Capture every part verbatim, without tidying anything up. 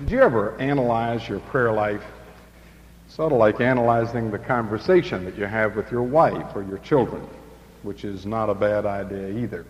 Did you ever analyze your prayer life? Sort of like analyzing the conversation that you have with your wife or your children, which is not a bad idea either.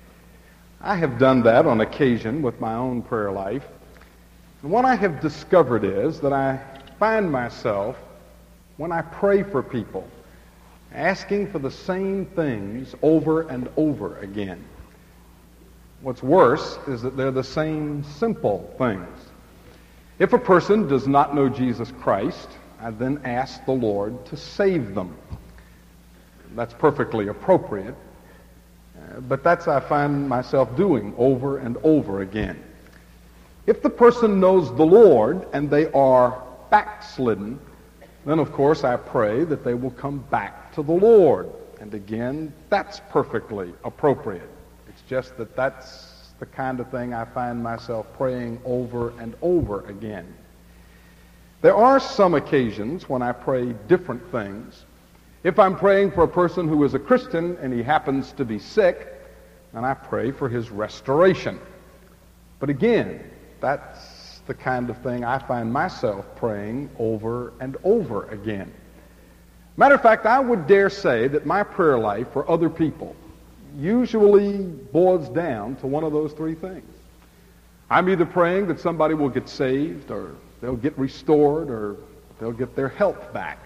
I have done that on occasion with my own prayer life. And what I have discovered is that I find myself, when I pray for people, asking for the same things over and over again. What's worse is that they're the same simple things. If a person does not know Jesus Christ, I then ask the Lord to save them. That's perfectly appropriate, uh, but that's I find myself doing over and over again. If the person knows the Lord and they are backslidden, then of course I pray that they will come back to the Lord. And again, that's perfectly appropriate. It's just that that's the kind of thing I find myself praying over and over again. There are some occasions when I pray different things. If I'm praying for a person who is a Christian and he happens to be sick, then I pray for his restoration. But again, that's the kind of thing I find myself praying over and over again. Matter of fact, I would dare say that my prayer life for other people usually boils down to one of those three things. I'm either praying that somebody will get saved, or they'll get restored, or they'll get their health back.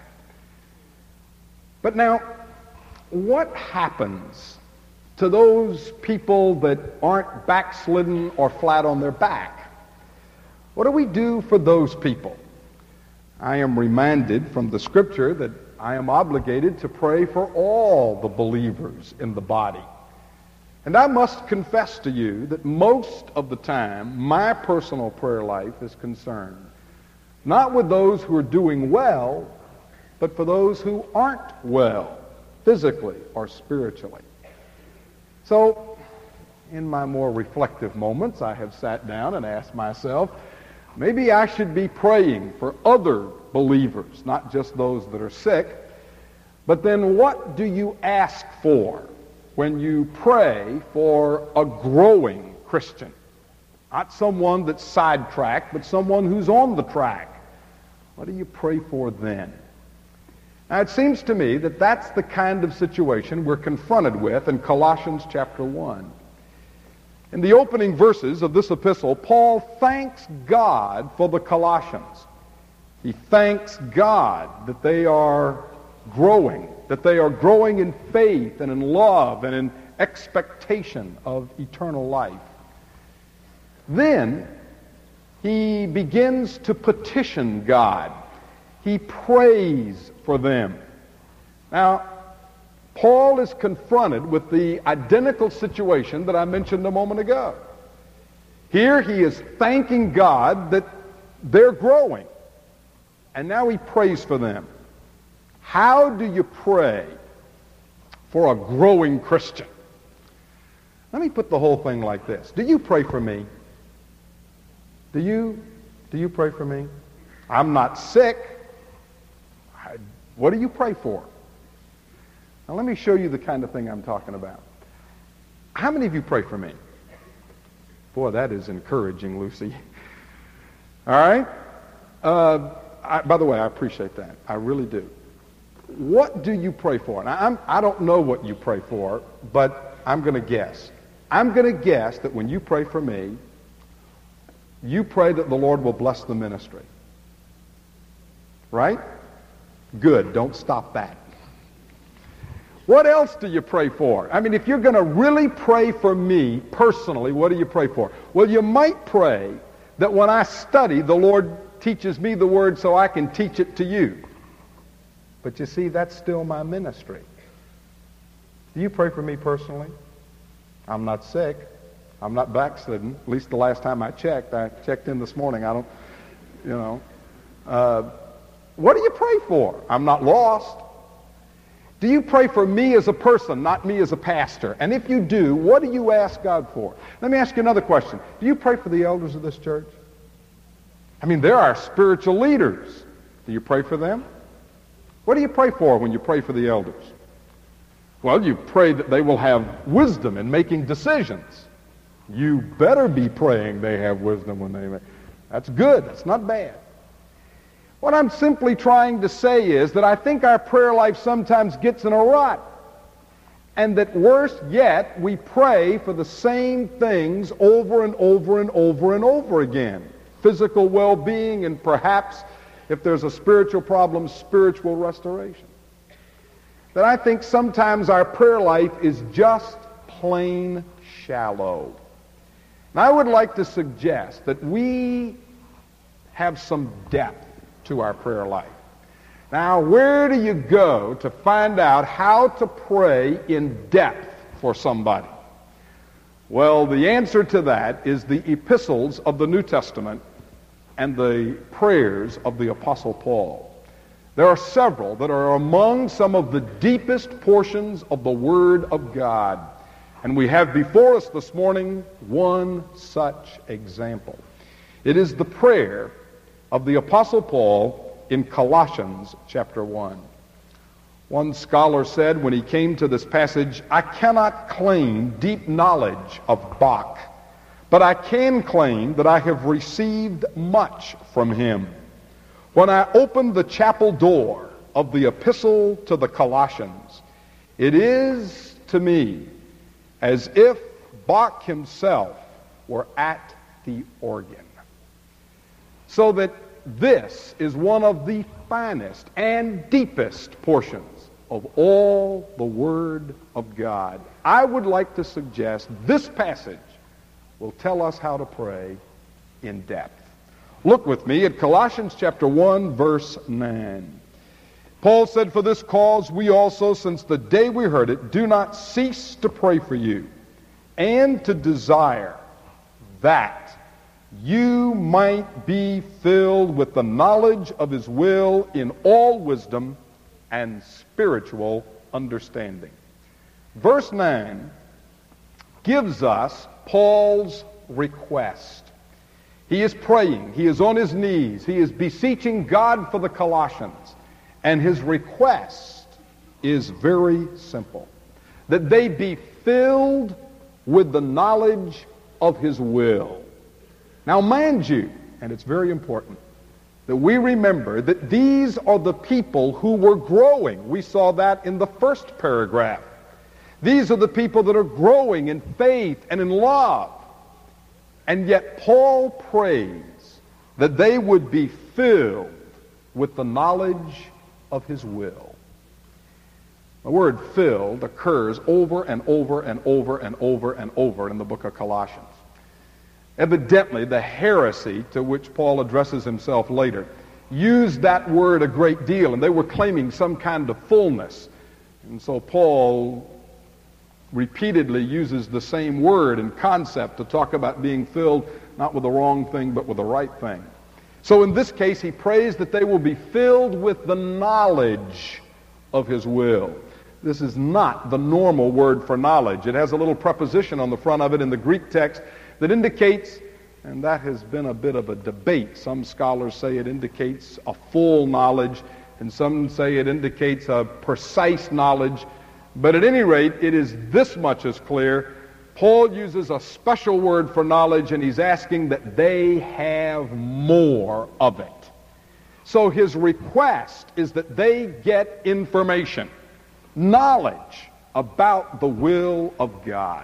But now, what happens to those people that aren't backslidden or flat on their back? What do we do for those people? I am reminded from the Scripture that I am obligated to pray for all the believers in the body. And I must confess to you that most of the time, my personal prayer life is concerned not with those who are doing well, but for those who aren't well, physically or spiritually. So, in my more reflective moments, I have sat down and asked myself, maybe I should be praying for other believers, not just those that are sick. But then what do you ask for when you pray for a growing Christian? Not someone that's sidetracked, but someone who's on the track. What do you pray for then? Now, it seems to me that that's the kind of situation we're confronted with in Colossians chapter one. In the opening verses of this epistle, Paul thanks God for the Colossians. He thanks God that they are growing, that they are growing in faith and in love and in expectation of eternal life. Then he begins to petition God. He prays for them. Now, Paul is confronted with the identical situation that I mentioned a moment ago. Here he is thanking God that they're growing, and now he prays for them. How do you pray for a growing Christian? Let me put the whole thing like this. Do you pray for me? Do you? Do you pray for me? I'm not sick. I, what do you pray for? Now let me show you the kind of thing I'm talking about. How many of you pray for me? Boy, that is encouraging, Lucy. All right? Uh, I, by the way, I appreciate that. I really do. What do you pray for? Now, I'm, I don't know what you pray for, but I'm going to guess. I'm going to guess that when you pray for me, you pray that the Lord will bless the ministry. Right? Good. Don't stop that. What else do you pray for? I mean, if you're going to really pray for me personally, what do you pray for? Well, you might pray that when I study, the Lord teaches me the Word so I can teach it to you. But you see, that's still my ministry. Do you pray for me personally? I'm not sick. I'm not backslidden. At least the last time I checked. I checked in this morning. I don't, you know. Uh, what do you pray for? I'm not lost. Do you pray for me as a person, not me as a pastor? And if you do, what do you ask God for? Let me ask you another question. Do you pray for the elders of this church? I mean, they're our spiritual leaders. Do you pray for them? What do you pray for when you pray for the elders? Well, you pray that they will have wisdom in making decisions. You better be praying they have wisdom when they make. That's good. That's not bad. What I'm simply trying to say is that I think our prayer life sometimes gets in a rut. And that worse yet, we pray for the same things over and over and over and over again. Physical well-being and perhaps, if there's a spiritual problem, spiritual restoration. That I think sometimes our prayer life is just plain shallow. And I would like to suggest that we have some depth to our prayer life. Now, where do you go to find out how to pray in depth for somebody? Well, the answer to that is the epistles of the New Testament and the prayers of the Apostle Paul. There are several that are among some of the deepest portions of the Word of God. And we have before us this morning one such example. It is the prayer of the Apostle Paul in Colossians chapter one. One scholar said when he came to this passage, I cannot claim deep knowledge of Bach, but I can claim that I have received much from him. When I opened the chapel door of the epistle to the Colossians, it is to me as if Bach himself were at the organ. So that this is one of the finest and deepest portions of all the Word of God. I would like to suggest this passage will tell us how to pray in depth. Look with me at Colossians chapter one, verse nine. Paul said, for this cause we also, since the day we heard it, do not cease to pray for you and to desire that you might be filled with the knowledge of his will in all wisdom and spiritual understanding. Verse nine gives us Paul's request. He is praying. He is on his knees. He is beseeching God for the Colossians. And his request is very simple. That they be filled with the knowledge of his will. Now, mind you, and it's very important, that we remember that these are the people who were growing. We saw that in the first paragraph. These are the people that are growing in faith and in love. And yet Paul prays that they would be filled with the knowledge of his will. The word filled occurs over and over and over and over and over in the book of Colossians. Evidently, the heresy to which Paul addresses himself later used that word a great deal, and they were claiming some kind of fullness. And so Paul repeatedly uses the same word and concept to talk about being filled not with the wrong thing, but with the right thing. So in this case, he prays that they will be filled with the knowledge of his will. This is not the normal word for knowledge. It has a little preposition on the front of it in the Greek text that indicates, and that has been a bit of a debate. Some scholars say it indicates a full knowledge, and some say it indicates a precise knowledge. But at any rate, it is this much as clear. Paul uses a special word for knowledge, and he's asking that they have more of it. So his request is that they get information, knowledge about the will of God.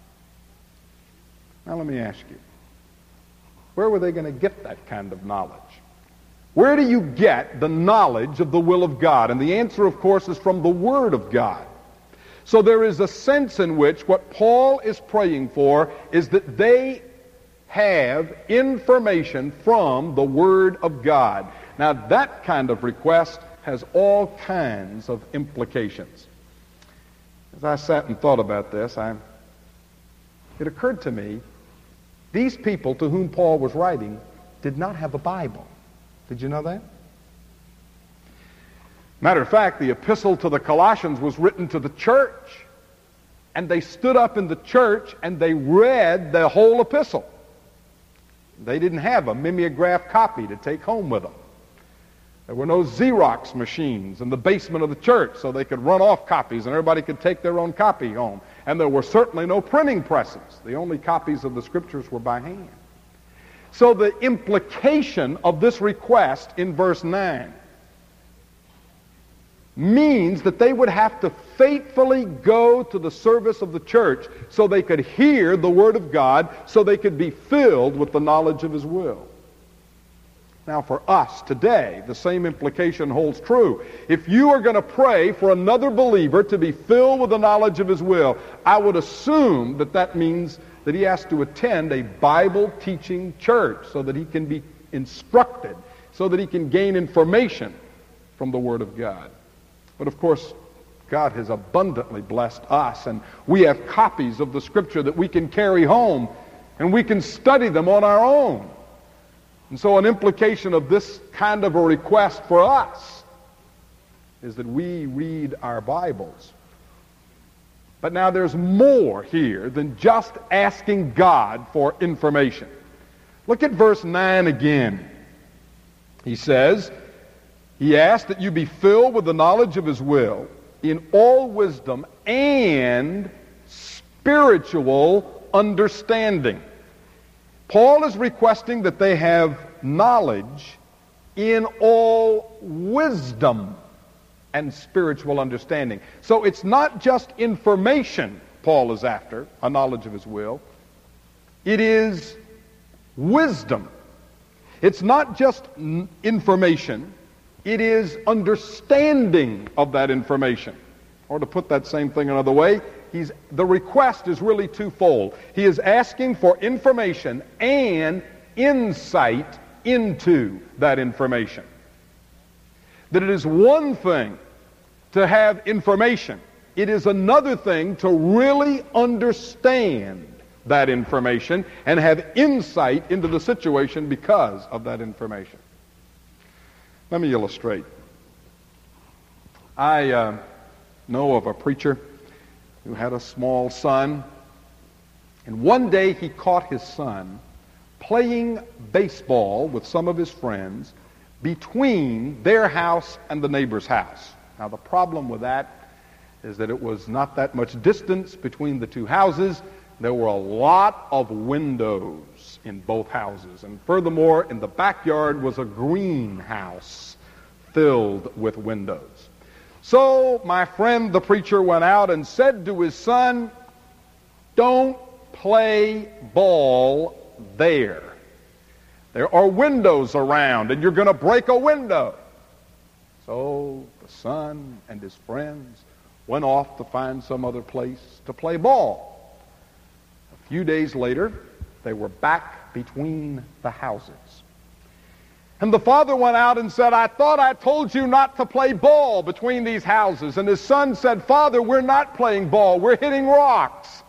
Now let me ask you, where were they going to get that kind of knowledge? Where do you get the knowledge of the will of God? And the answer, of course, is from the Word of God. So there is a sense in which what Paul is praying for is that they have information from the Word of God. Now that kind of request has all kinds of implications. As I sat and thought about this, I, it occurred to me, these people to whom Paul was writing did not have a Bible. Did you know that? Matter of fact, the epistle to the Colossians was written to the church. And they stood up in the church and they read the whole epistle. They didn't have a mimeograph copy to take home with them. There were no Xerox machines in the basement of the church so they could run off copies and everybody could take their own copy home. And there were certainly no printing presses. The only copies of the Scriptures were by hand. So the implication of this request in verse nine means that they would have to faithfully go to the service of the church so they could hear the Word of God, so they could be filled with the knowledge of His will. Now for us today, the same implication holds true. If you are going to pray for another believer to be filled with the knowledge of His will, I would assume that that means that he has to attend a Bible-teaching church so that he can be instructed, so that he can gain information from the Word of God. But of course, God has abundantly blessed us, and we have copies of the Scripture that we can carry home, and we can study them on our own. And so an implication of this kind of a request for us is that we read our Bibles. But now there's more here than just asking God for information. Look at verse nine again. He says, he asked that you be filled with the knowledge of His will in all wisdom and spiritual understanding. Paul is requesting that they have knowledge in all wisdom and spiritual understanding. So it's not just information Paul is after, a knowledge of His will. It is wisdom. It's not just information. It is understanding of that information. Or to put that same thing another way, he's, the request is really twofold. He is asking for information and insight into that information. That it is one thing to have information. It is another thing to really understand that information and have insight into the situation because of that information. Let me illustrate. I uh, know of a preacher who had a small son, and one day he caught his son playing baseball with some of his friends between their house and the neighbor's house. Now the problem with that is that it was not that much distance between the two houses. There were a lot of windows in both houses. And furthermore, in the backyard was a greenhouse filled with windows. So my friend the preacher went out and said to his son, "Don't play ball there. There are windows around, and you're going to break a window." So the son and his friends went off to find some other place to play ball. A few days later, they were back between the houses. And the father went out and said, "I thought I told you not to play ball between these houses." And his son said, "Father, we're not playing ball. We're hitting rocks."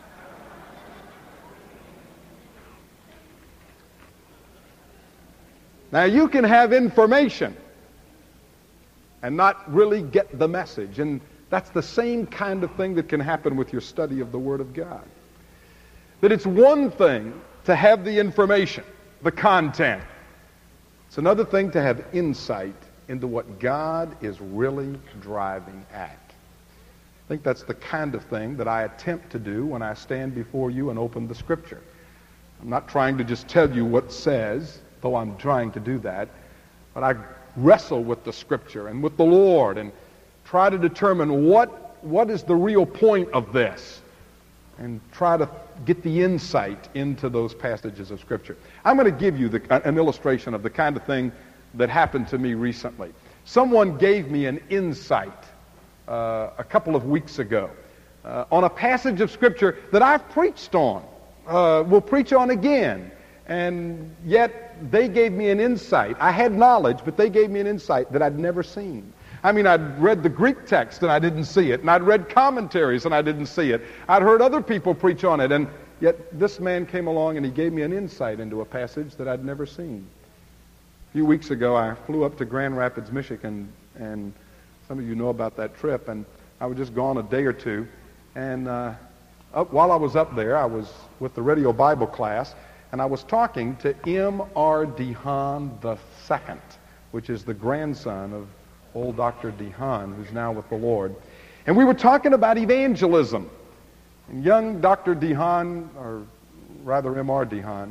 Now you can have information and not really get the message. And that's the same kind of thing that can happen with your study of the Word of God. That it's one thing to have the information, the content. It's another thing to have insight into what God is really driving at. I think that's the kind of thing that I attempt to do when I stand before you and open the Scripture. I'm not trying to just tell you what it says, though I'm trying to do that, but I wrestle with the Scripture and with the Lord and try to determine what, what is the real point of this and try to get the insight into those passages of Scripture. I'm going to give you the, an illustration of the kind of thing that happened to me recently. Someone gave me an insight uh, a couple of weeks ago uh, on a passage of Scripture that I've preached on, uh, will preach on again. And yet they gave me an insight. I had knowledge, but they gave me an insight that I'd never seen. I mean, I'd read the Greek text and I didn't see it. And I'd read commentaries and I didn't see it. I'd heard other people preach on it. And yet this man came along and he gave me an insight into a passage that I'd never seen. A few weeks ago, I flew up to Grand Rapids, Michigan. And some of you know about that trip. And I was just gone a day or two. And uh, up, while I was up there, I was with the radio Bible class. And I was talking to M R DeHaan the Second, which is the grandson of old Doctor DeHaan, who's now with the Lord. And we were talking about evangelism. And young Doctor DeHaan, or rather M R DeHaan,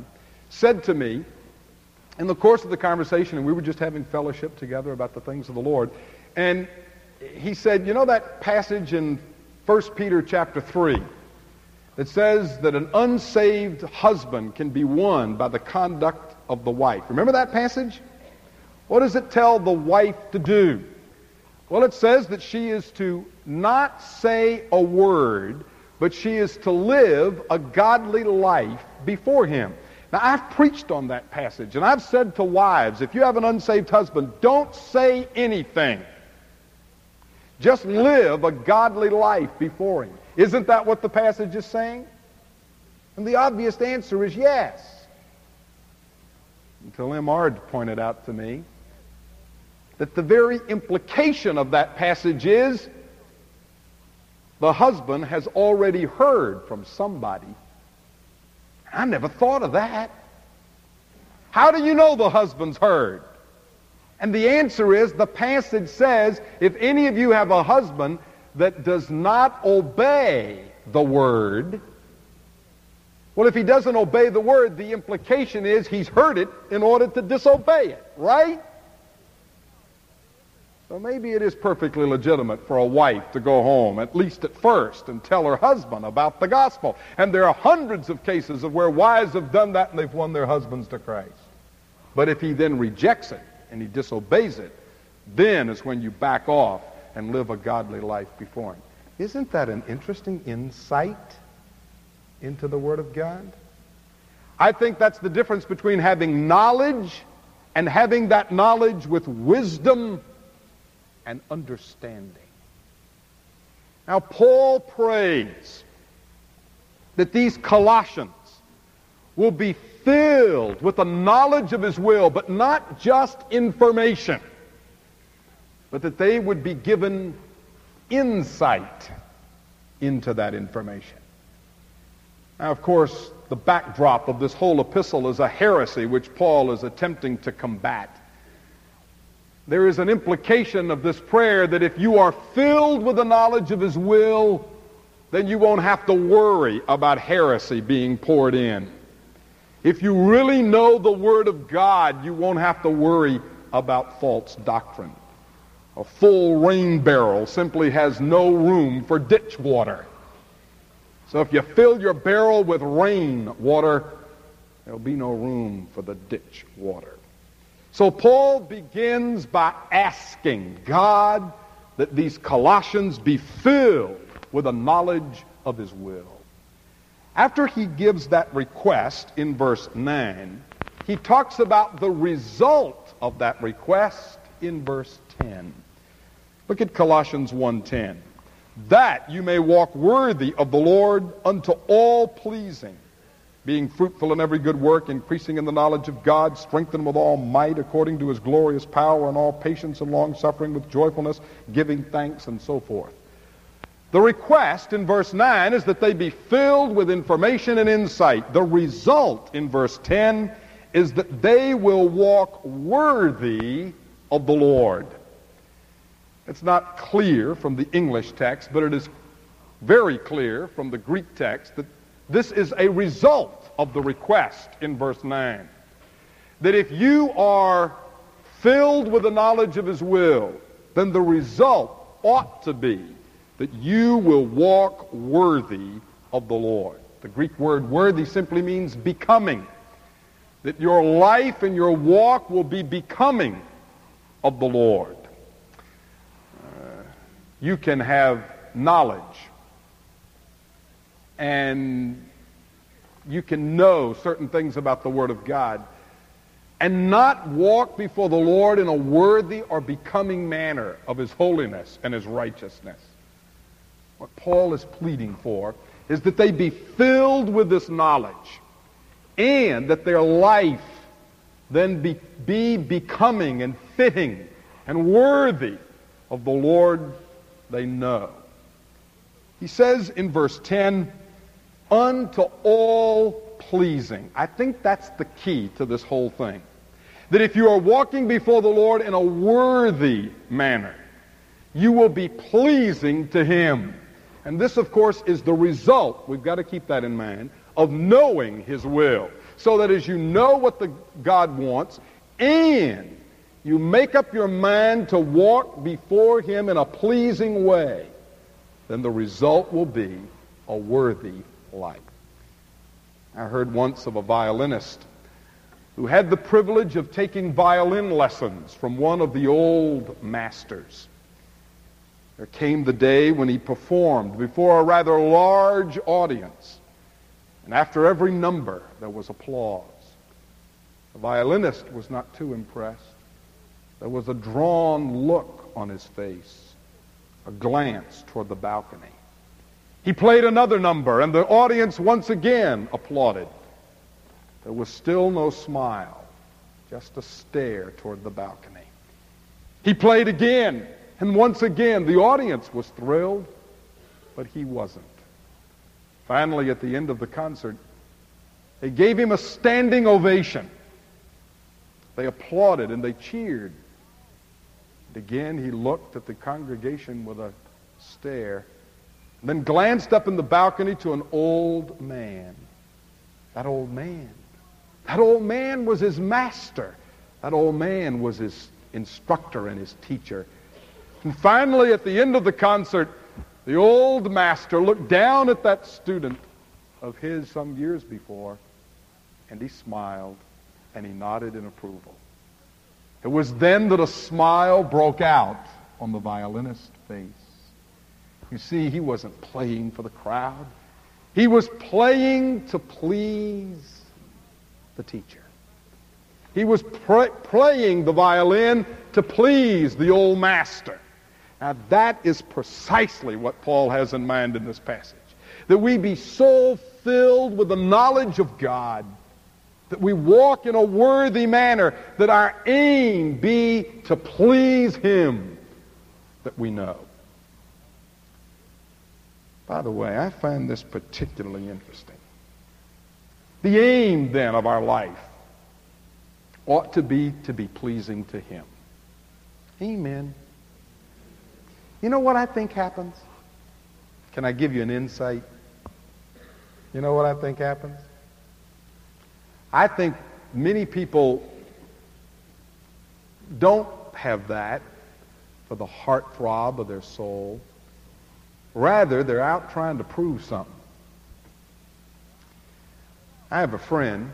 said to me in the course of the conversation, and we were just having fellowship together about the things of the Lord, and he said, you know that passage in First Peter chapter three that says that an unsaved husband can be won by the conduct of the wife? Remember that passage? What does it tell the wife to do? Well, it says that she is to not say a word, but she is to live a godly life before him. Now, I've preached on that passage, and I've said to wives, if you have an unsaved husband, don't say anything. Just live a godly life before him. Isn't that what the passage is saying? And the obvious answer is yes. Until M. Ard pointed out to me that the very implication of that passage is the husband has already heard from somebody. I never thought of that. How do you know the husband's heard? And the answer is, the passage says, if any of you have a husband that does not obey the word, well, if he doesn't obey the word, the implication is he's heard it in order to disobey it, right? So maybe it is perfectly legitimate for a wife to go home, at least at first, and tell her husband about the gospel. And there are hundreds of cases of where wives have done that and they've won their husbands to Christ. But if he then rejects it and he disobeys it, then is when you back off and live a godly life before him. Isn't that an interesting insight into the Word of God? I think that's the difference between having knowledge and having that knowledge with wisdom and understanding. Now, Paul prays that these Colossians will be filled with the knowledge of his will, but not just information, but that they would be given insight into that information. Now, of course, the backdrop of this whole epistle is a heresy which Paul is attempting to combat. There is an implication of this prayer that if you are filled with the knowledge of his will, then you won't have to worry about heresy being poured in. If you really know the Word of God, you won't have to worry about false doctrine. A full rain barrel simply has no room for ditch water. So if you fill your barrel with rain water, there'll be no room for the ditch water. So Paul begins by asking God that these Colossians be filled with a knowledge of his will. After he gives that request in verse nine, he talks about the result of that request in verse ten. Look at Colossians one ten. That you may walk worthy of the Lord unto all pleasing, being fruitful in every good work, increasing in the knowledge of God, strengthened with all might according to his glorious power, and all patience and long-suffering with joyfulness, giving thanks, and so forth. The request in verse nine is that they be filled with information and insight. The result in verse ten is that they will walk worthy of the Lord. It's not clear from the English text, but it is very clear from the Greek text that this is a result of the request in verse nine. That if you are filled with the knowledge of his will, then the result ought to be that you will walk worthy of the Lord. The Greek word worthy simply means becoming. That your life and your walk will be becoming of the Lord. Uh, you can have knowledge and you can know certain things about the Word of God and not walk before the Lord in a worthy or becoming manner of his holiness and his righteousness. What Paul is pleading for is that they be filled with this knowledge and that their life then be, be becoming and fitting and worthy of the Lord they know. He says in verse ten, unto all pleasing. I think that's the key to this whole thing. That if you are walking before the Lord in a worthy manner, you will be pleasing to him. And this, of course, is the result, we've got to keep that in mind, of knowing his will. so that as you know what the God wants, and you make up your mind to walk before him in a pleasing way, then the result will be a worthy life. I heard once of a violinist who had the privilege of taking violin lessons from one of the old masters. There came the day when he performed before a rather large audience, and after every number there was applause. The violinist was not too impressed. There was a drawn look on his face, a glance toward the balcony. He played another number, and the audience once again applauded. There was still no smile, just a stare toward the balcony. He played again, and once again the audience was thrilled, but he wasn't. Finally, at the end of the concert, they gave him a standing ovation. They applauded and they cheered. And again, he looked at the congregation with a stare, and then glanced up in the balcony to an old man. That old man. That old man was his master. That old man was his instructor and his teacher. And finally, at the end of the concert, the old master looked down at that student of his some years before, and he smiled, and he nodded in approval. It was then that a smile broke out on the violinist's face. You see, he wasn't playing for the crowd. He was playing to please the teacher. He was pr- playing the violin to please the old master. Now that is precisely what Paul has in mind in this passage. That we be so filled with the knowledge of God that we walk in a worthy manner, that our aim be to please him that we know. By the way, I find this particularly interesting. The aim, then, of our life ought to be to be pleasing to him. Amen. You know what I think happens? Can I give you an insight? You know what I think happens? I think many people don't have that for the heartthrob of their soul. Rather, they're out trying to prove something. I have a friend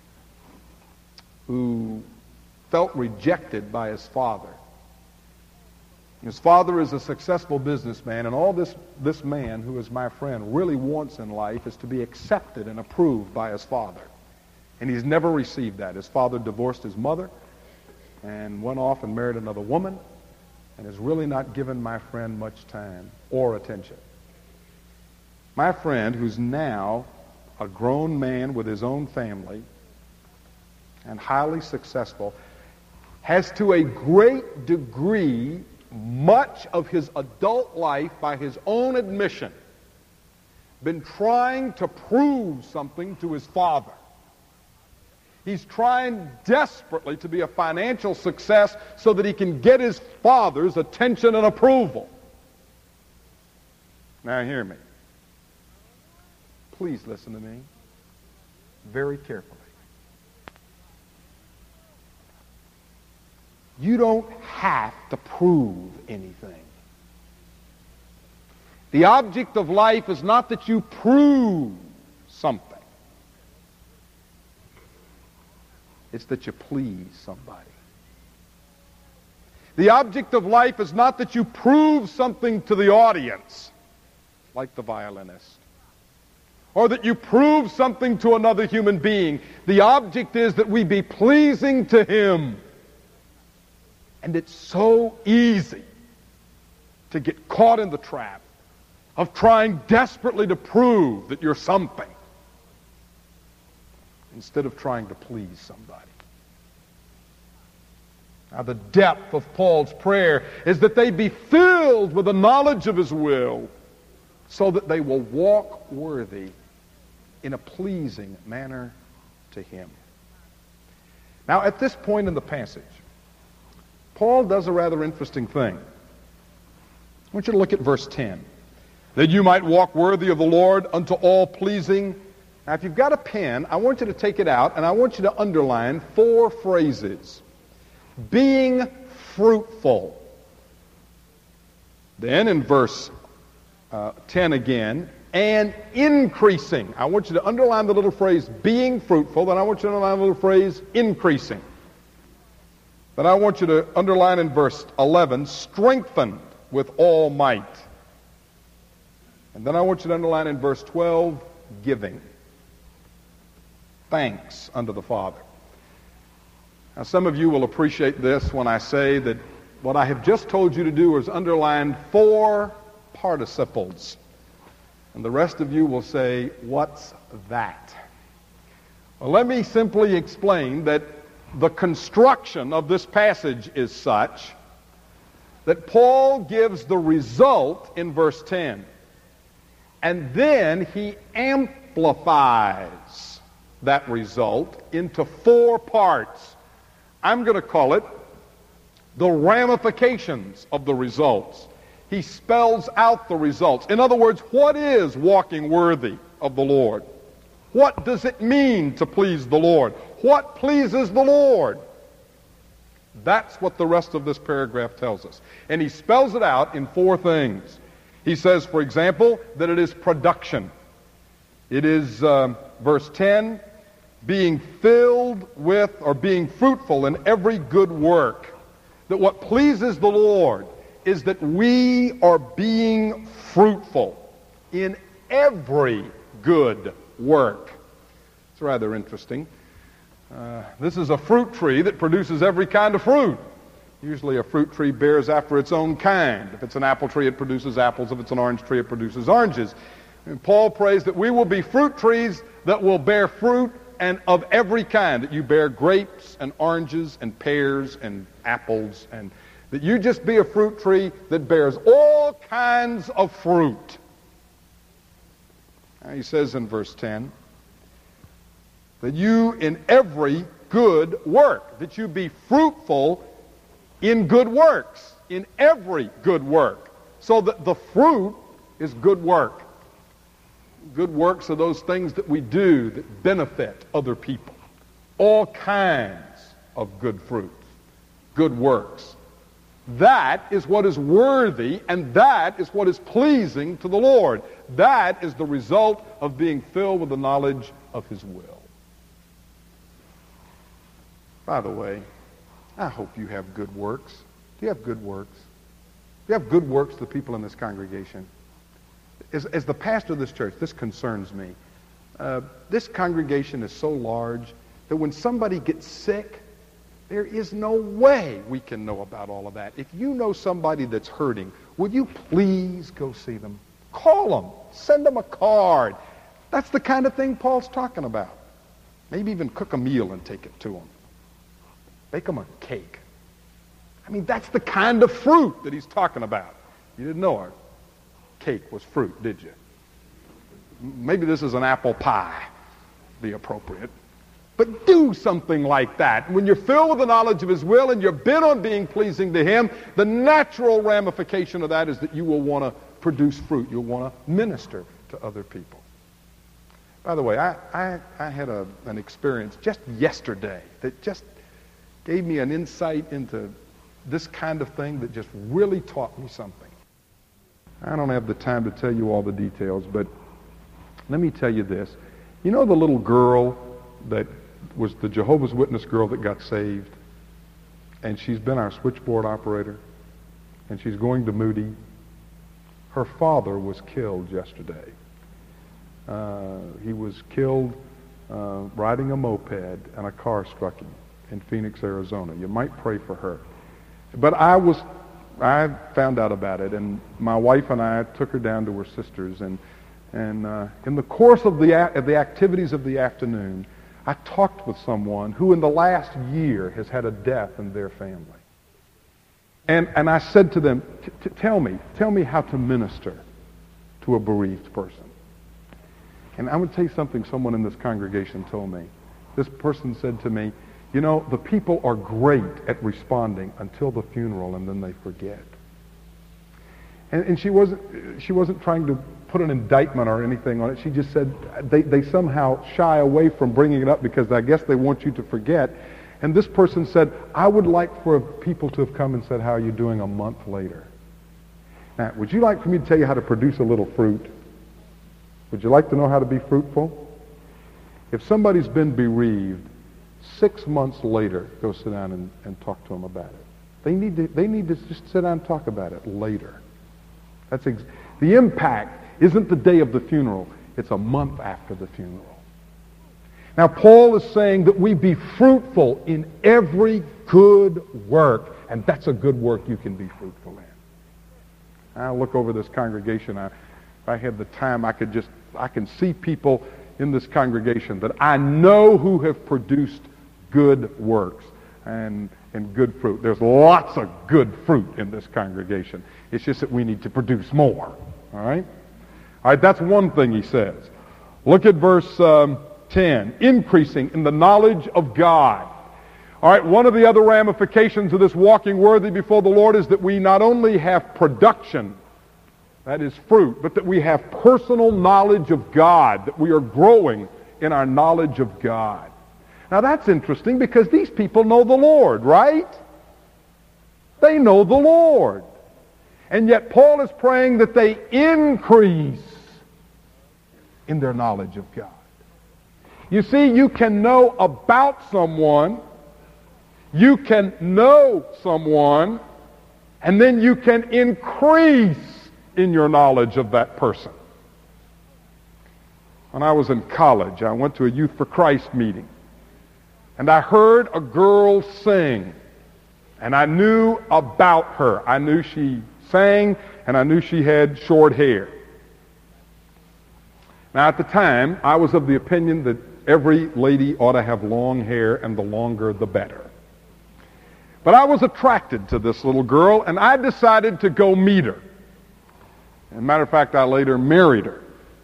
who felt rejected by his father. His father is a successful businessman, and all this, this man, who is my friend, really wants in life is to be accepted and approved by his father. And he's never received that. His father divorced his mother and went off and married another woman, and has really not given my friend much time or attention. My friend, who's now a grown man with his own family and highly successful, has to a great degree, much of his adult life, by his own admission, been trying to prove something to his father. He's trying desperately to be a financial success so that he can get his father's attention and approval. Now hear me. Please listen to me very carefully. You don't have to prove anything. The object of life is not that you prove something. It's that you please somebody. The object of life is not that you prove something to the audience, like the violinist, or that you prove something to another human being. The object is that we be pleasing to him. And it's so easy to get caught in the trap of trying desperately to prove that you're something, instead of trying to please somebody. Now, the depth of Paul's prayer is that they be filled with the knowledge of his will, so that they will walk worthy in a pleasing manner to him. Now, at this point in the passage, Paul does a rather interesting thing. I want you to look at verse ten. That you might walk worthy of the Lord unto all pleasing, Now, if you've got a pen, I want you to take it out, and I want you to underline four phrases. Being fruitful. Then in verse uh, ten again, and increasing. I want you to underline the little phrase, being fruitful. Then I want you to underline the little phrase, increasing. Then I want you to underline in verse eleven, strengthened with all might. And then I want you to underline in verse twelve, giving. Thanks unto the Father. Now, some of you will appreciate this when I say that what I have just told you to do is underline four participles. And the rest of you will say, what's that? Well, let me simply explain that the construction of this passage is such that Paul gives the result in verse ten. And then he amplifies that result into four parts. I'm going to call it the ramifications of the results. He spells out the results. In other words, what is walking worthy of the Lord? What does it mean to please the Lord? What pleases the Lord? That's what the rest of this paragraph tells us. And he spells it out in four things. He says, for example, that it is production. It is, um, verse ten, being filled with or being fruitful in every good work. That what pleases the Lord is that we are being fruitful in every good work. It's rather interesting. Uh, this is a fruit tree that produces every kind of fruit. Usually a fruit tree bears after its own kind. If it's an apple tree, it produces apples. If it's an orange tree, it produces oranges. And Paul prays that we will be fruit trees that will bear fruit and of every kind, that you bear grapes and oranges and pears and apples, and that you just be a fruit tree that bears all kinds of fruit. Now he says in verse ten, that you in every good work, that you be fruitful in good works, in every good work. So that the fruit is good work. Good works are those things that we do that benefit other people. All kinds of good fruits, good works. That is what is worthy, and that is what is pleasing to the Lord. That is the result of being filled with the knowledge of His will. By the way, I hope you have good works. Do you have good works? Do you have good works to the people in this congregation? As, as the pastor of this church, this concerns me. Uh, this congregation is so large that when somebody gets sick, there is no way we can know about all of that. If you know somebody that's hurting, would you please go see them? Call them. Send them a card. That's the kind of thing Paul's talking about. Maybe even cook a meal and take it to them. Bake them a cake. I mean, that's the kind of fruit that he's talking about. You didn't know our cake was fruit, did you? Maybe this is an apple pie. Be appropriate. But do something like that. When you're filled with the knowledge of His will and you're bent on being pleasing to Him, the natural ramification of that is that you will want to produce fruit. You'll want to minister to other people. By the way, I, I, I had a, an experience just yesterday that just gave me an insight into this kind of thing that just really taught me something. I don't have the time to tell you all the details, but let me tell you this. You know the little girl that was the Jehovah's Witness girl that got saved? And she's been our switchboard operator, and she's going to Moody. Her father was killed yesterday. Uh, he was killed uh, riding a moped, and a car struck him in Phoenix, Arizona. You might pray for her. But I was, I found out about it, and my wife and I took her down to her sister's, and and uh, in the course of the of the activities of the afternoon, I talked with someone who in the last year has had a death in their family. And and I said to them, tell me, tell me how to minister to a bereaved person. And I'm going to tell you something someone in this congregation told me. This person said to me, you know, the people are great at responding until the funeral, and then they forget. And, and she wasn't she wasn't trying to put an indictment or anything on it. She just said they, they somehow shy away from bringing it up because I guess they want you to forget. And this person said, I would like for people to have come and said, how are you doing a month later? Now, would you like for me to tell you how to produce a little fruit? Would you like to know how to be fruitful? If somebody's been bereaved, six months later, go sit down and, and talk to them about it. They need to, they need to just sit down and talk about it later. That's ex- the impact isn't the day of the funeral. It's a month after the funeral. Now, Paul is saying that we be fruitful in every good work, and that's a good work you can be fruitful in. I look over this congregation. I, if I had the time, I could just, I can see people in this congregation that I know who have produced good works and, and good fruit. There's lots of good fruit in this congregation. It's just that we need to produce more. All right? All right, that's one thing he says. Look at verse um, ten. Increasing in the knowledge of God. All right, one of the other ramifications of this walking worthy before the Lord is that we not only have production, that is fruit, but that we have personal knowledge of God, that we are growing in our knowledge of God. Now that's interesting because these people know the Lord, right? They know the Lord. And yet Paul is praying that they increase in their knowledge of God. You see, you can know about someone, you can know someone, and then you can increase in your knowledge of that person. When I was in college, I went to a Youth for Christ meeting, and I heard a girl sing, and I knew about her. I knew she sang, and I knew she had short hair. Now, at the time, I was of the opinion that every lady ought to have long hair, and the longer the better. But I was attracted to this little girl, and I decided to go meet her. As a matter of fact, I later married her.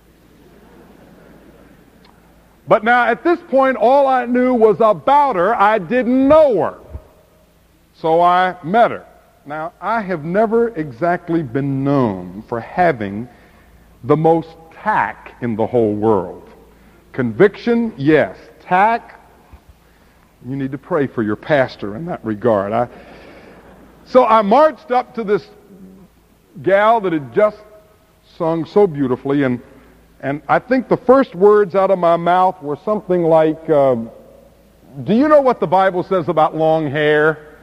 But now, at this point, all I knew was about her. I didn't know her. So I met her. Now, I have never exactly been known for having the most tact in the whole world. Conviction, yes. Tact, you need to pray for your pastor in that regard. I, so I marched up to this gal that had just sung so beautifully, and and I think the first words out of my mouth were something like, um, do you know what the Bible says about long hair?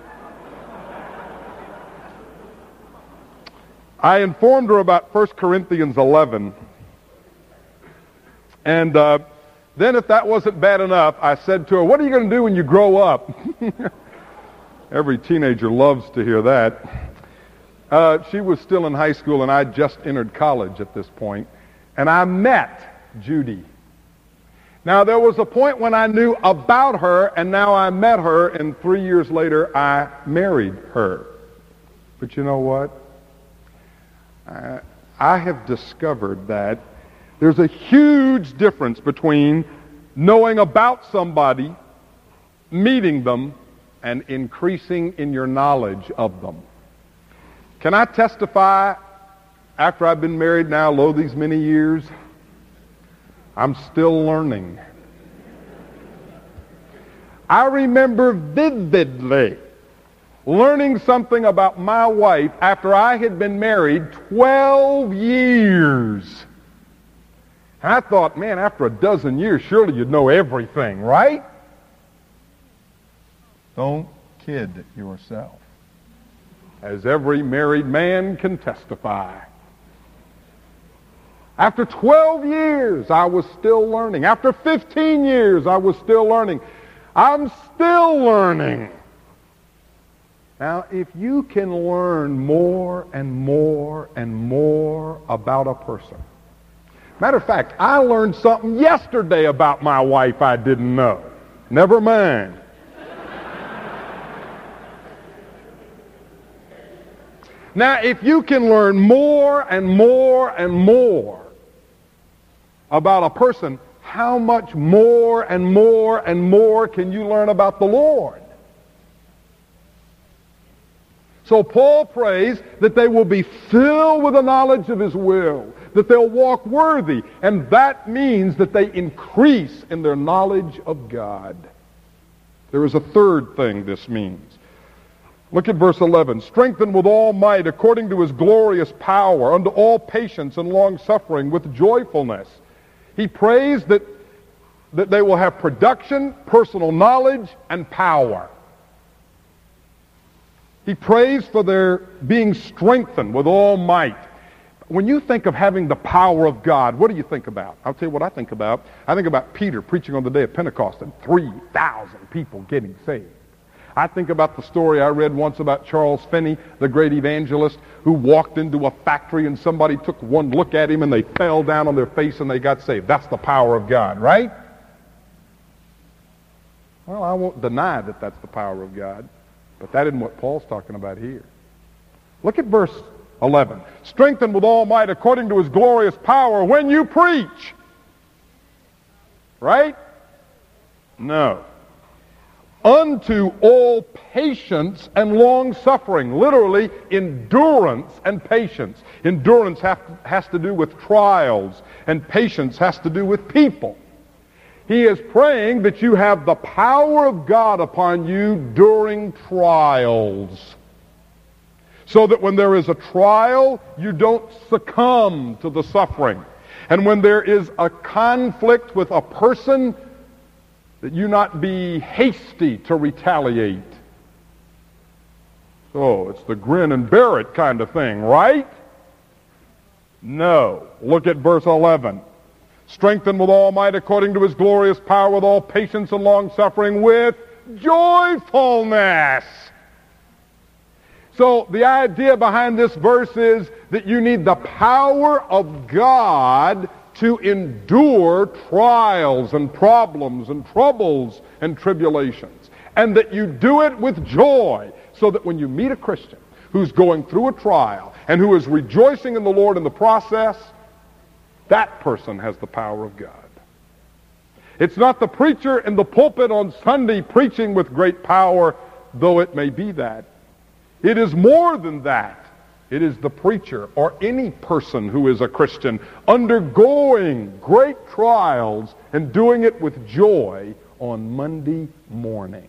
I informed her about First Corinthians eleven, and uh, then if that wasn't bad enough, I said to her, what are you going to do when you grow up? Every teenager loves to hear that. Uh, she was still in high school, and I just entered college at this point, and I met Judy. Now, there was a point when I knew about her, and now I met her, and three years later, I married her. But you know what? Uh, I have discovered that there's a huge difference between knowing about somebody, meeting them, and increasing in your knowledge of them. Can I testify, after I've been married now, lo, these many years, I'm still learning. I remember vividly learning something about my wife after I had been married twelve years. And I thought, man, after a dozen years, surely you'd know everything, right? Don't kid yourself. As every married man can testify. After twelve years, I was still learning. After fifteen years, I was still learning. I'm still learning. Now, if you can learn more and more and more about a person. Matter of fact, I learned something yesterday about my wife I didn't know. Never mind. Now, if you can learn more and more and more about a person, how much more and more and more can you learn about the Lord? So Paul prays that they will be filled with the knowledge of his will, that they'll walk worthy, and that means that they increase in their knowledge of God. There is a third thing this means. Look at verse eleven. Strengthened with all might according to his glorious power, unto all patience and long-suffering with joyfulness. He prays that, that they will have production, personal knowledge, and power. He prays for their being strengthened with all might. When you think of having the power of God, what do you think about? I'll tell you what I think about. I think about Peter preaching on the day of Pentecost and three thousand people getting saved. I think about the story I read once about Charles Finney, the great evangelist, who walked into a factory and somebody took one look at him and they fell down on their face and they got saved. That's the power of God, right? Well, I won't deny that that's the power of God, but that isn't what Paul's talking about here. Look at verse eleven. Strengthened with all might according to his glorious power when you preach. Right? No. Unto all patience and long-suffering. Literally, endurance and patience. Endurance have to, has to do with trials, and patience has to do with people. He is praying that you have the power of God upon you during trials, so that when there is a trial, you don't succumb to the suffering. And when there is a conflict with a person, that you not be hasty to retaliate. So it's the grin and bear it kind of thing, right? No. Look at verse eleven. Strengthened with all might according to his glorious power, with all patience and long-suffering, with joyfulness. So the idea behind this verse is that you need the power of God to endure trials and problems and troubles and tribulations, and that you do it with joy, so that when you meet a Christian who's going through a trial and who is rejoicing in the Lord in the process, that person has the power of God. It's not the preacher in the pulpit on Sunday preaching with great power, though it may be that. It is more than that. It is the preacher or any person who is a Christian undergoing great trials and doing it with joy on Monday morning.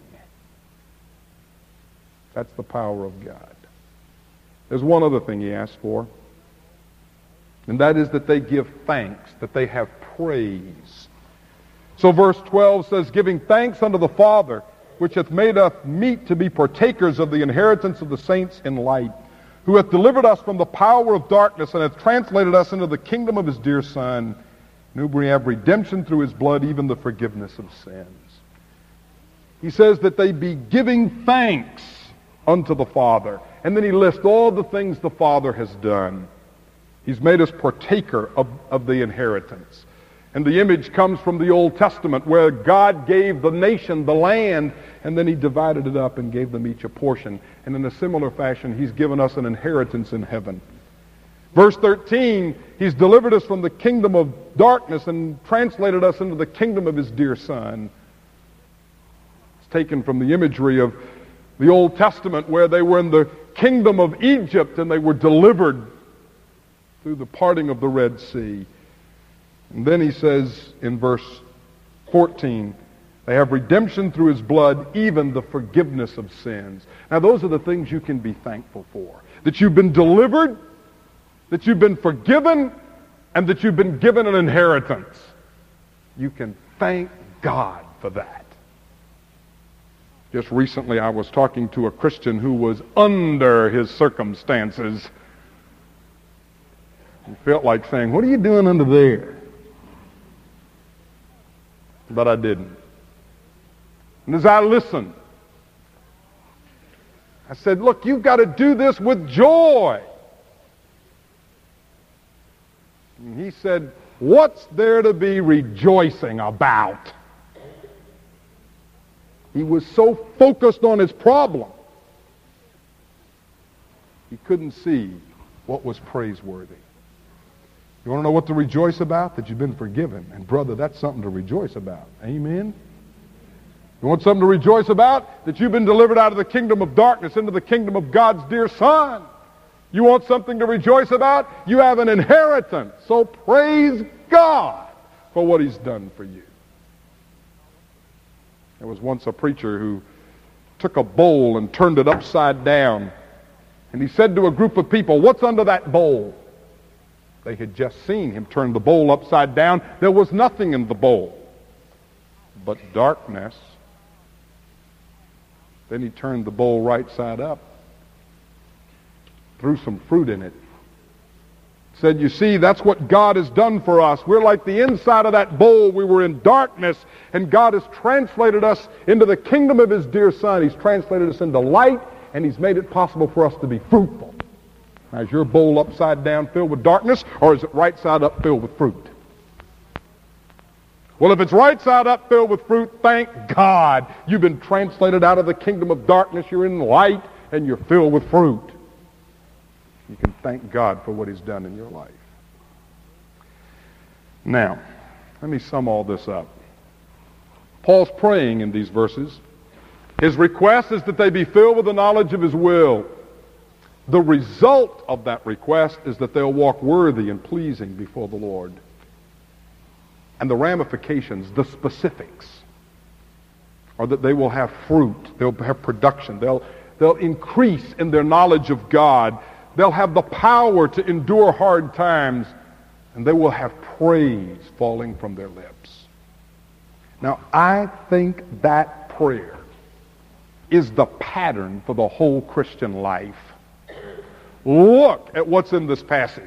That's the power of God. There's one other thing he asks for, and that is that they give thanks, that they have praise. So verse twelve says, giving thanks unto the Father, which hath made us meet to be partakers of the inheritance of the saints in light, who hath delivered us from the power of darkness and hath translated us into the kingdom of his dear Son, in whom we have redemption through his blood, even the forgiveness of sins. He says that they be giving thanks unto the Father. And then he lists all the things the Father has done. He's made us partaker of, of the inheritance. And the image comes from the Old Testament, where God gave the nation the land, and then he divided it up and gave them each a portion. And in a similar fashion, he's given us an inheritance in heaven. Verse thirteen, he's delivered us from the kingdom of darkness and translated us into the kingdom of his dear Son. It's taken from the imagery of the Old Testament, where they were in the kingdom of Egypt and they were delivered through the parting of the Red Sea. And then he says in verse fourteen, they have redemption through his blood, even the forgiveness of sins. Now those are the things you can be thankful for. That you've been delivered, that you've been forgiven, and that you've been given an inheritance. You can thank God for that. Just recently I was talking to a Christian who was under his circumstances. He felt like saying, what are you doing under there? But I didn't. And as I listened, I said, look, you've got to do this with joy. And he said, what's there to be rejoicing about? He was so focused on his problem, he couldn't see what was praiseworthy. You want to know what to rejoice about? That you've been forgiven. And brother, that's something to rejoice about. Amen? You want something to rejoice about? That you've been delivered out of the kingdom of darkness into the kingdom of God's dear Son. You want something to rejoice about? You have an inheritance. So praise God for what he's done for you. There was once a preacher who took a bowl and turned it upside down. And he said to a group of people, "What's under that bowl?" They had just seen him turn the bowl upside down. There was nothing in the bowl but darkness. Then he turned the bowl right side up, threw some fruit in it. Said, "You see, that's what God has done for us. We're like the inside of that bowl. We were in darkness, and God has translated us into the kingdom of his dear Son. He's translated us into light, and he's made it possible for us to be fruitful." Now, is your bowl upside down filled with darkness, or is it right side up filled with fruit? Well, if it's right side up filled with fruit, thank God. You've been translated out of the kingdom of darkness. You're in light, and you're filled with fruit. You can thank God for what he's done in your life. Now, let me sum all this up. Paul's praying in these verses. His request is that they be filled with the knowledge of his will. The result of that request is that they'll walk worthy and pleasing before the Lord. And the ramifications, the specifics, are that they will have fruit. They'll have production. They'll, they'll increase in their knowledge of God. They'll have the power to endure hard times. And they will have praise falling from their lips. Now, I think that prayer is the pattern for the whole Christian life. Look at what's in this passage.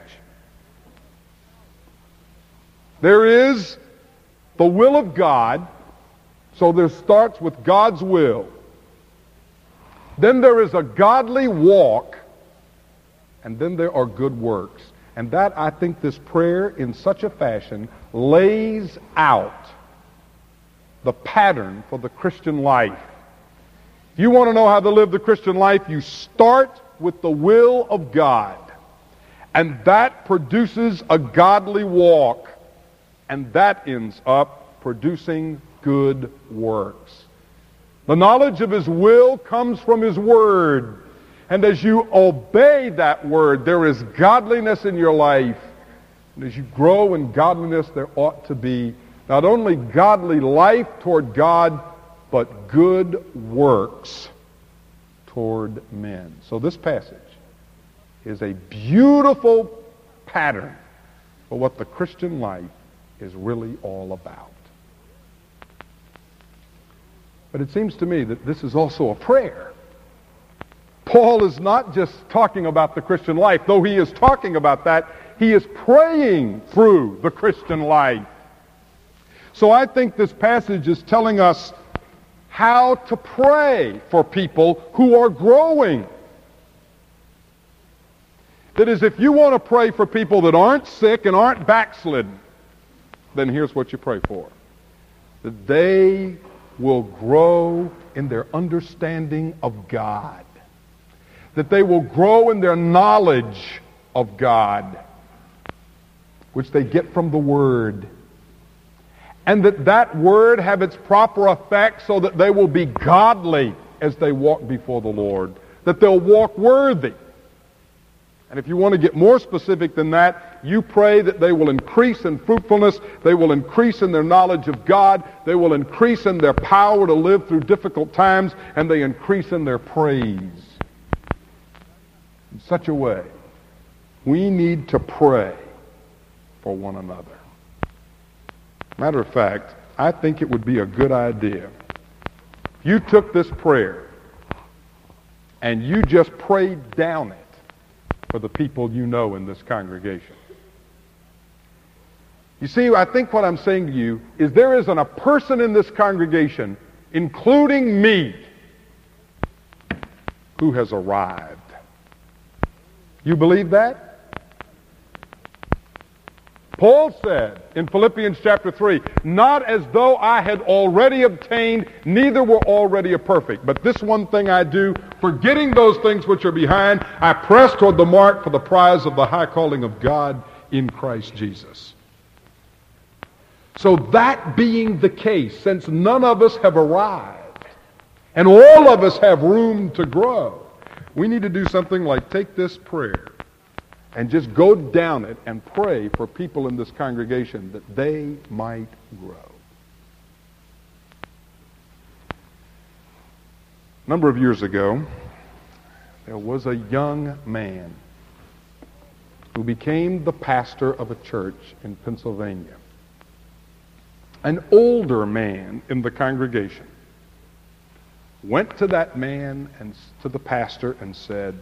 There is the will of God, so there starts with God's will. Then there is a godly walk, and then there are good works. And that, I think, this prayer in such a fashion lays out the pattern for the Christian life. If you want to know how to live the Christian life, you start with the will of God. And that produces a godly walk. And that ends up producing good works. The knowledge of his will comes from his word. And as you obey that word, there is godliness in your life. And as you grow in godliness, there ought to be not only godly life toward God, but good works toward men. So this passage is a beautiful pattern for what the Christian life is really all about. But it seems to me that this is also a prayer. Paul is not just talking about the Christian life. Though he is talking about that, he is praying through the Christian life. So I think this passage is telling us how to pray for people who are growing. That is, if you want to pray for people that aren't sick and aren't backslidden, then here's what you pray for. That they will grow in their understanding of God. That they will grow in their knowledge of God, which they get from the Word. And that that Word have its proper effect so that they will be godly as they walk before the Lord. That they'll walk worthy. And if you want to get more specific than that, you pray that they will increase in fruitfulness, they will increase in their knowledge of God, they will increase in their power to live through difficult times, and they increase in their praise. In such a way, we need to pray for one another. Matter of fact, I think it would be a good idea if you took this prayer and you just prayed down it for the people you know in this congregation. You see, I think what I'm saying to you is there isn't a person in this congregation, including me, who has arrived. You believe that? Paul said in Philippians chapter three, not as though I had already obtained, neither were already a perfect. But this one thing I do, forgetting those things which are behind, I press toward the mark for the prize of the high calling of God in Christ Jesus. So that being the case, since none of us have arrived, And all of us have room to grow. We need to do something like take this prayer and just go down it and pray for people in this congregation that they might grow. A number of years ago, there was a young man who became the pastor of a church in Pennsylvania. An older man in the congregation went to that man and to the pastor and said,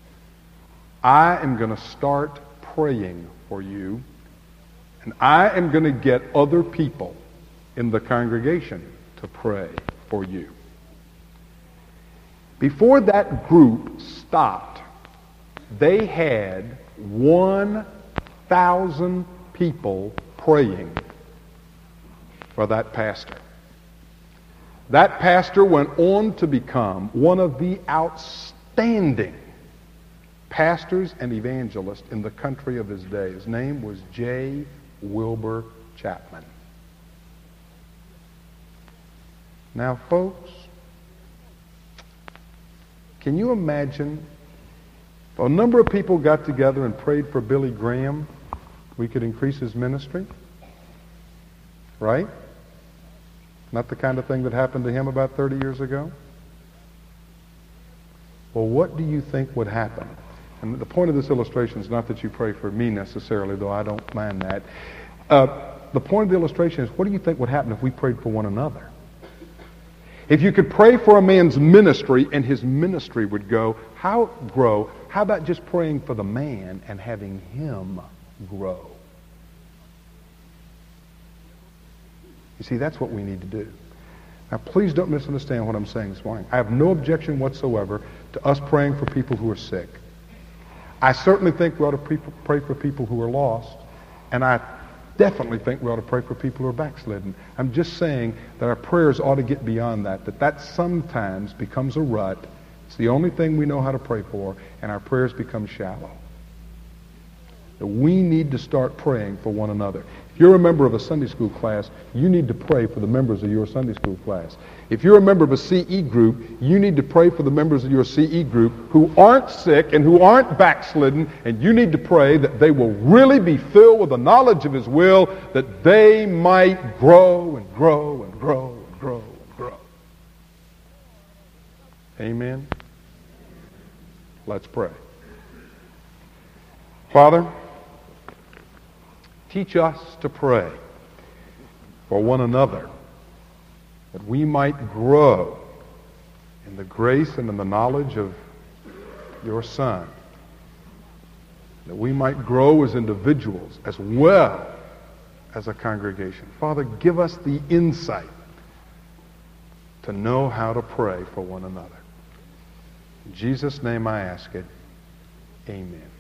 I am going to start praying for you, and I am going to get other people in the congregation to pray for you. Before that group stopped, they had one thousand people praying for that pastor. That pastor went on to become one of the outstanding pastors and evangelists in the country of his day. His name was J. Wilbur Chapman. Now, folks, can you imagine if a number of people got together and prayed for Billy Graham, we could increase his ministry? Right? Not the kind of thing that happened to him about thirty years ago? Well, what do you think would happen? And the point of this illustration is not that you pray for me necessarily, though I don't mind that. Uh, the point of the illustration is, what do you think would happen if we prayed for one another? If you could pray for a man's ministry and his ministry would go, how grow? How about just praying for the man and having him grow? You see, that's what we need to do. Now, please don't misunderstand what I'm saying this morning. I have no objection whatsoever to us praying for people who are sick. I certainly think we ought to pray for people who are lost, and I definitely think we ought to pray for people who are backslidden. I'm just saying that our prayers ought to get beyond that, that that sometimes becomes a rut. It's the only thing we know how to pray for, and our prayers become shallow. That we need to start praying for one another. If you're a member of a Sunday school class, you need to pray for the members of your Sunday school class. If you're a member of a C E group, you need to pray for the members of your C E group who aren't sick and who aren't backslidden, and you need to pray that they will really be filled with the knowledge of His will, that they might grow and grow and grow and grow and grow. Amen? Let's pray. Father, teach us to pray for one another, that we might grow in the grace and in the knowledge of your Son, that we might grow as individuals as well as a congregation. Father, give us the insight to know how to pray for one another. In Jesus' name I ask it. Amen.